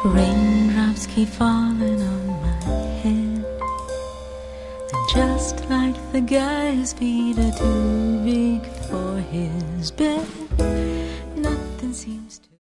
Raindrops keep falling on my head, and just like the guy's feet are too big for his bed, nothing seems to